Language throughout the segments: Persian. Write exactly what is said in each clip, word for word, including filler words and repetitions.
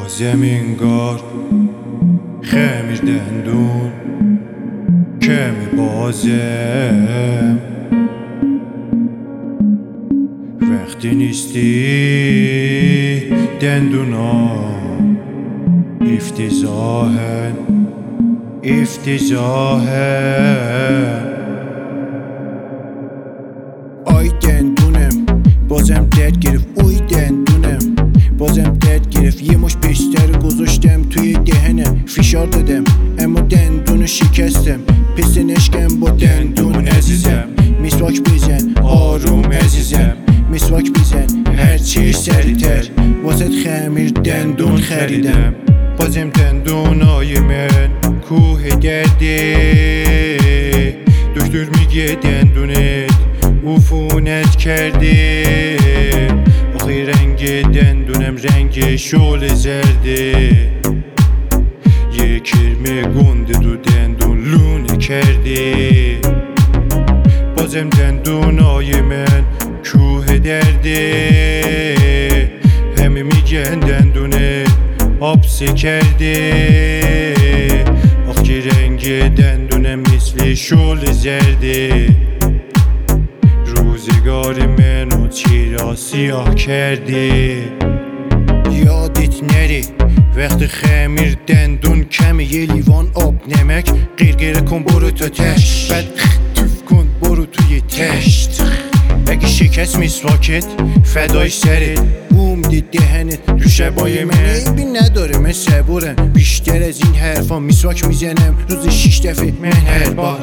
بازم انگار خمیر دندون کمی بازم وقتی نیستی دندونام افتضاحن افتضاحن آی دندونم بازم درد گرفت، اوی دندونم بازم درد گرفت. یه مش بیشتر گذاشتم توی دهنم، فشار دادم اما دندونو شکستم. پس نشکم با دندون عزیزم، مسواک بزن آروم عزیزم، مسواک بزن هرچی سریعتر، واسه خمیر دندون خریدم. بازم دندونای من کوه درده، دکتر میگه دندونت عفونت کرده. آخه رنگ دندونم رنگ شعله زرده، یه کرمه گنده تو دندون لونه کرده. بازم دندونای من کوه درده، همه میگن دندونه آبسه کرده. آخ که رنگ دندونم مثل شعله زرده، روزگار منو چرا سیاه کرده. یادت نره وقت خمیر دندون کمه، یه لیوان آب نمک قیرقیره کن برو تا تش، بعد توف کن برو توی تشت. اگه شکست مسواکت فدای سرت، بوم دی دهنت رو شبای من عیبی نداره، من صبورم. بیشتر از این حرفا مسواک میزنم روز شیش دفعه من هر بار.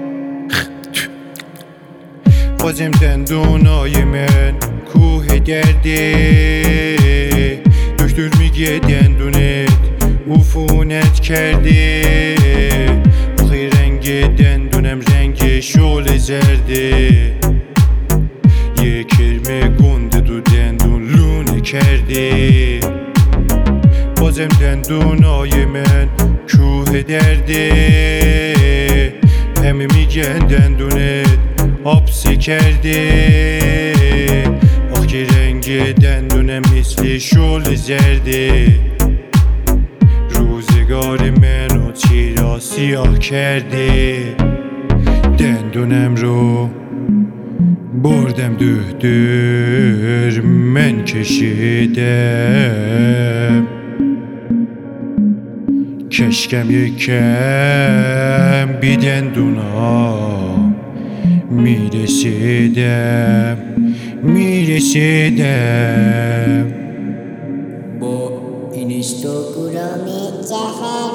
بازم دندونای من کوه درده، دکتر میگه دندونت عفونت کرده. آخه رنگ دندونم رنگ شعله زرده، یه کرمه گنده تو دندون لونه کرده. بازم دندونای من کوه درده، همه میگن دندونت آبسه کرده. آخ که رنگ دندونم مثل شعله زرده، روزگار منو چرا سیاه کرده. دندونم رو بردم دکتر من کشیدم، کشکم یکم بی دندونام میرسیدم میرسیدم با اینستاگرامی جهان